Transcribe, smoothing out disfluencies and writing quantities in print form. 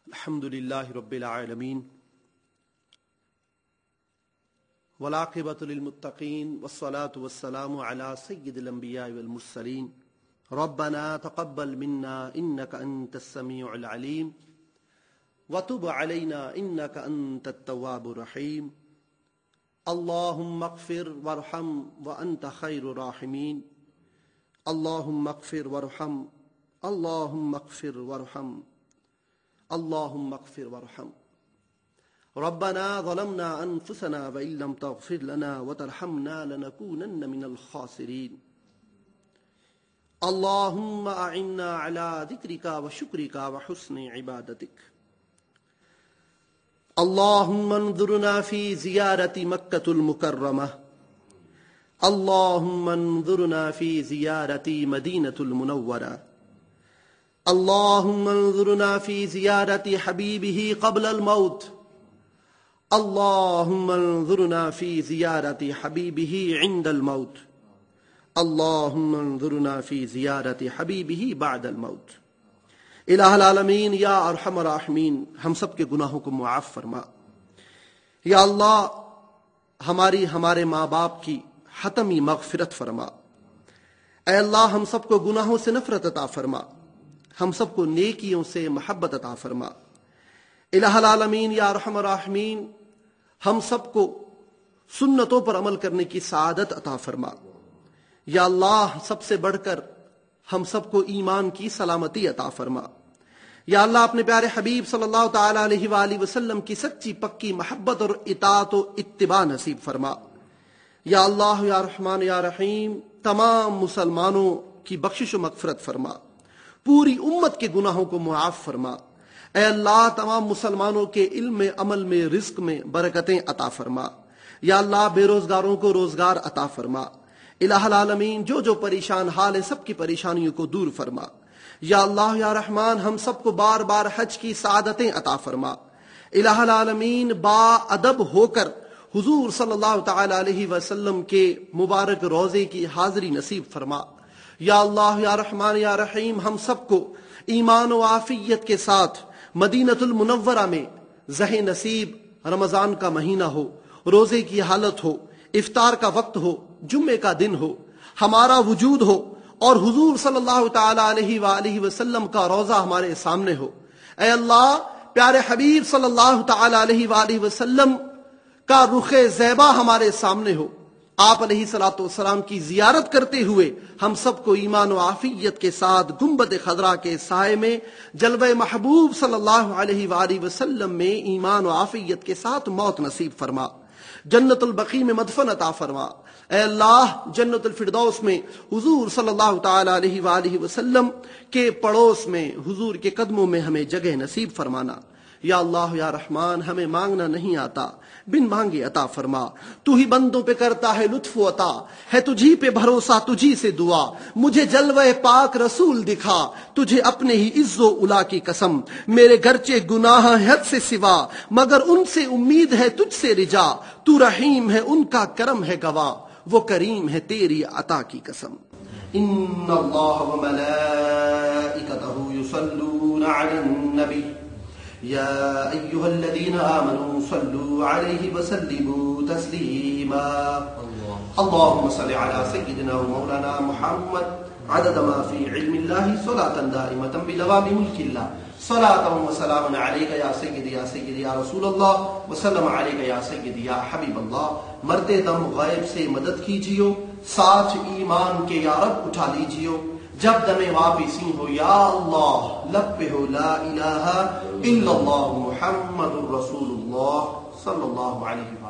الحمد للہ رب العالمین والعاقبۃ للمتقین والصلاة والسلام علی سید الانبیاء والمرسلین ربنا تقبل منا انک انت السمیع العلیم وتب علینا انک انت التواب الرحیم اللہم اغفر وارحم وانت خیر الراحمین اللہم اغفر وارحم اللہم اغفر وارحم اللہم اغفر وارحم ربنا ظلمنا انفسنا وان لم تغفر لنا وترحمنا لنكونن من الخاسرین اللہم اعنا على ذکرک وشکرک وحسن عبادتک اللہم انظرنا فی زیارت مکۃ المکرمہ اللہم انظرنا فی زیارت مدینۃ المنورہ اللہم انظرنا فی زیارت حبیبہ قبل الموت اللہم انظرنا فی زیارت حبیبہ عند الموت اللہم انظرنا فی زیارت حبیبہ بعد الموت۔ الہ العالمین یا ارحم الراحمین ہم سب کے گناہوں کو معاف فرما۔ یا اللہ ہمارے ماں باپ کی حتمی مغفرت فرما۔ اے اللہ ہم سب کو گناہوں سے نفرت عطا فرما، ہم سب کو نیکیوں سے محبت عطا فرما۔ الہ العالمین یا ارحم الراحمین ہم سب کو سنتوں پر عمل کرنے کی سعادت عطا فرما۔ یا اللہ سب سے بڑھ کر ہم سب کو ایمان کی سلامتی عطا فرما۔ یا اللہ اپنے پیارے حبیب صلی اللہ تعالی علیہ وآلہ وسلم کی سچی پکی محبت اور اطاعت و اتباع نصیب فرما۔ یا اللہ یا رحمان یا رحیم تمام مسلمانوں کی بخشش و مغفرت فرما، پوری امت کے گناہوں کو معاف فرما۔ اے اللہ تمام مسلمانوں کے علم میں، عمل میں، رزق میں برکتیں عطا فرما۔ یا اللہ بے روزگاروں کو روزگار عطا فرما۔ الہ العالمین جو پریشان حال ہے سب کی پریشانیوں کو دور فرما۔ یا اللہ یا رحمان ہم سب کو بار بار حج کی سعادتیں عطا فرما۔ الہ العالمین با ادب ہو کر حضور صلی اللہ تعالی علیہ وسلم کے مبارک روضے کی حاضری نصیب فرما۔ یا اللہ یا رحمان یا رحیم ہم سب کو ایمان و عافیت کے ساتھ مدینۃ المنورہ میں زہ نصیب رمضان کا مہینہ ہو، روزے کی حالت ہو، افطار کا وقت ہو، جمعے کا دن ہو، ہمارا وجود ہو اور حضور صلی اللہ تعالی علیہ وآلہ وسلم کا روضہ ہمارے سامنے ہو۔ اے اللہ پیارے حبیب صلی اللہ تعالی علیہ وآلہ وسلم کا رخ زیبا ہمارے سامنے ہو۔ آپ علیہ الصلوۃ والسلام کی زیارت کرتے ہوئے ہم سب کو ایمان و عافیت کے ساتھ گنبد خضرا کے سائے میں جلوہ محبوب صلی اللہ علیہ وآلہ وسلم میں ایمان و عافیت کے ساتھ موت نصیب فرما۔ جنت البقیع میں مدفن عطا فرما۔ اے اللہ جنت الفردوس میں حضور صلی اللہ تعالی علیہ وآلہ وسلم کے پڑوس میں حضور کے قدموں میں ہمیں جگہ نصیب فرمانا۔ یا اللہ یا رحمان ہمیں مانگنا نہیں آتا، بن مانگے عطا فرما۔ تو ہی بندوں پہ کرتا ہے لطف و عطا، ہے تجھی پہ بھروسہ تجھی سے دعا۔ مجھے جلوہ پاک رسول دکھا، تجھے اپنے ہی عز و علا کی قسم۔ میرے گرچہ گناہ حد سے سوا، مگر ان سے امید ہے تجھ سے رجا۔ تو رحیم ہے ان کا کرم ہے گواہ، وہ کریم ہے تیری عطا کی قسم۔ ان اللہ و ملائکتہ یصلون علی النبی یا ایھا الذین آمنوا صلوا علیہ وسلموا تسلیما۔ اللہم صل علی سیدنا و مولانا محمد عدد ما فی علم اللہ صلاۃ دائمۃ بدوام ملک اللہ صلاۃ و سلام علیک یا سیدی یا رسول اللہ وسلم علیک یا سیدی یا حبیب اللہ۔ مرتے دم غیب سے مدد کیجیو، ساتھ ایمان کے یا رب اٹھا لیجیو۔ جب دم واپسی ہو یا اللہ لب پہ ہو لا الہ الا اللہ محمد الرسول اللہ صلی اللہ علیہ وسلم۔